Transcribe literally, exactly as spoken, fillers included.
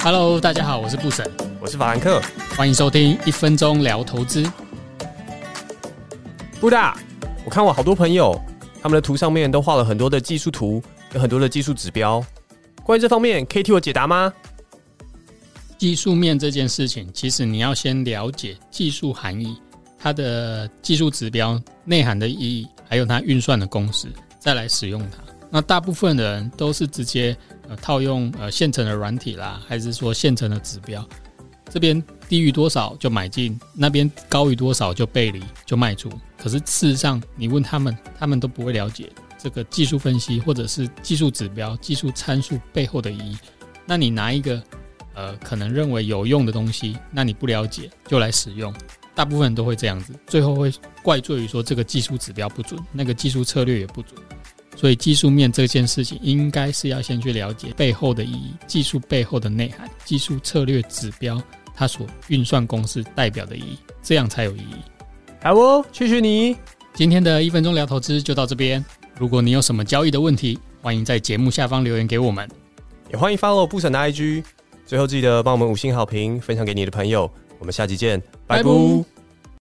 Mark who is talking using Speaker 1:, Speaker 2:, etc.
Speaker 1: Hello， 大家好，我是布审，
Speaker 2: 我是法兰克，
Speaker 1: 欢迎收听一分钟聊投资。
Speaker 2: 布大，我看我好多朋友，他们的图上面都画了很多的技术图，有很多的技术指标。关于这方面，可以替我解答吗？
Speaker 1: 技术面这件事情，其实你要先了解技术含义，它的技术指标内涵的意义，还有它运算的公式，再来使用它。那大部分的人都是直接、呃、套用、呃、现成的软体啦，还是说现成的指标，这边低于多少就买进，那边高于多少就背离就卖出。可是事实上你问他们，他们都不会了解这个技术分析或者是技术指标、技术参数背后的意义。那你拿一个呃可能认为有用的东西，那你不了解就来使用，大部分人都会这样子，最后会怪罪于说这个技术指标不准，那个技术策略也不准。所以技术面这件事情应该是要先去了解背后的意义，技术背后的内涵，技术策略指标它所运算公式代表的意义，这样才有意义。
Speaker 2: 好哦，谢谢你。
Speaker 1: 今天的一分钟聊投资就到这边，如果你有什么交易的问题，欢迎在节目下方留言给我们，
Speaker 2: 也欢迎 follow 布审的 I G。最后记得帮我们五星好评，分享给你的朋友。我们下期见，拜拜。